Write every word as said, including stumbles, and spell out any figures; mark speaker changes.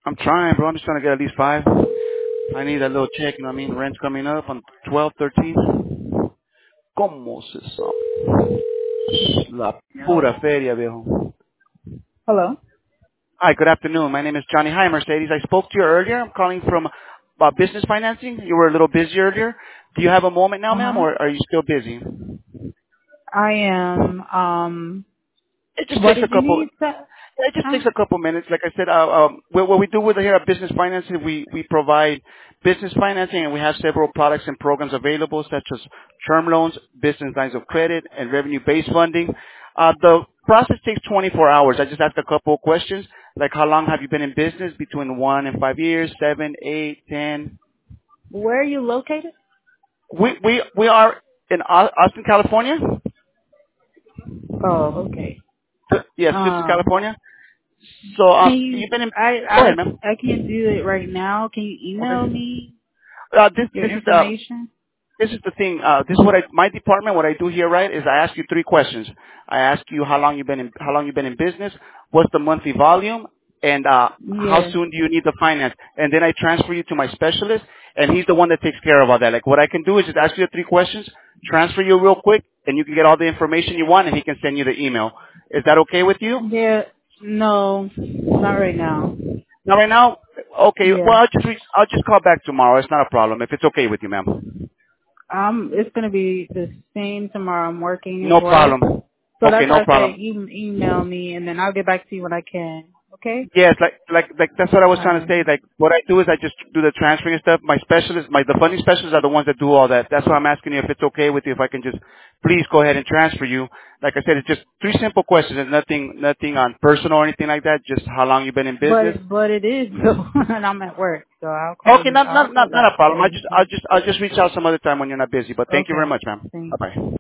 Speaker 1: I'm trying, bro. I'm just trying to get at least five. I need a little check, you know what I mean? Rent's coming up on twelve, thirteen. ¿Cómo se sabe? La
Speaker 2: No.
Speaker 1: pura feria, viejo.
Speaker 2: Hello.
Speaker 1: Hi, good afternoon. My name is Johnny. Hi, Mercedes. I spoke to you earlier. I'm calling from uh, business financing. You were a little busy earlier. Do you have a moment now,
Speaker 2: Uh
Speaker 1: ma'am,
Speaker 2: huh.
Speaker 1: or are you still busy?
Speaker 2: I am. Um.
Speaker 1: It just
Speaker 2: What
Speaker 1: takes a
Speaker 2: did you
Speaker 1: couple.
Speaker 2: need? To,
Speaker 1: It just
Speaker 2: huh?
Speaker 1: takes a couple minutes. Like I said, uh, um, what what we do with here at Business Financing, we, we provide business financing, and we have several products and programs available, such as term loans, business lines of credit, and revenue-based funding. Uh, the process takes twenty-four hours. I just ask a couple of questions, like how long have you been in business? Between one and five years, seven, eight, ten.
Speaker 2: Where are you located?
Speaker 1: We we we are in Au- Austin, California.
Speaker 2: Oh, okay.
Speaker 1: Yes, this is
Speaker 2: Um.
Speaker 1: California. So
Speaker 2: Can
Speaker 1: um,
Speaker 2: you?
Speaker 1: you've been in.
Speaker 2: I
Speaker 1: Go
Speaker 2: I
Speaker 1: ahead, ma'am.
Speaker 2: I can't do it right now. Can you email
Speaker 1: Okay.
Speaker 2: me
Speaker 1: Uh, this
Speaker 2: your
Speaker 1: this is uh,
Speaker 2: information?
Speaker 1: this is the thing. Uh, this is what I, my department, what I do here, right, is I ask you three questions. I ask you how long you've been in, how long you've been in business, what's the monthly volume, and uh, how
Speaker 2: Yes.
Speaker 1: soon do you need the finance? And then I transfer you to my specialist, and he's the one that takes care of all that. Like what I can do is just ask you the three questions, transfer you real quick, and you can get all the information you want, and he can send you the email. Is that okay with you?
Speaker 2: Yeah. No. Not right now.
Speaker 1: Not right now? Okay.
Speaker 2: Yeah.
Speaker 1: Well, I'll just reach, I'll just call back tomorrow. It's not a problem if it's okay with you, ma'am.
Speaker 2: Um. It's gonna be the same tomorrow. I'm working as
Speaker 1: No
Speaker 2: well.
Speaker 1: problem.
Speaker 2: So
Speaker 1: Okay,
Speaker 2: that's why
Speaker 1: no
Speaker 2: I said
Speaker 1: problem.
Speaker 2: e- email me, and then I'll get back to you when I can. Okay?
Speaker 1: Yes, like like like that's what I was
Speaker 2: All
Speaker 1: trying to
Speaker 2: right.
Speaker 1: say. Like what I do is I just do the transferring and stuff. My specialists, my the funding specialists are the ones that do all that. That's why I'm asking you if it's okay with you if I can just please go ahead and transfer you. Like I said, it's just three simple questions and nothing nothing on personal or anything like that. Just how long you've been in business.
Speaker 2: But but it is though, and I'm at work, so I'll call
Speaker 1: Okay,
Speaker 2: you.
Speaker 1: not
Speaker 2: I'll
Speaker 1: not
Speaker 2: call
Speaker 1: not not a
Speaker 2: back.
Speaker 1: problem. I
Speaker 2: Thank
Speaker 1: just
Speaker 2: you.
Speaker 1: I'll just I'll just reach out some other time when you're not busy. But thank you very
Speaker 2: Okay.
Speaker 1: much, ma'am.
Speaker 2: Thank
Speaker 1: Bye bye.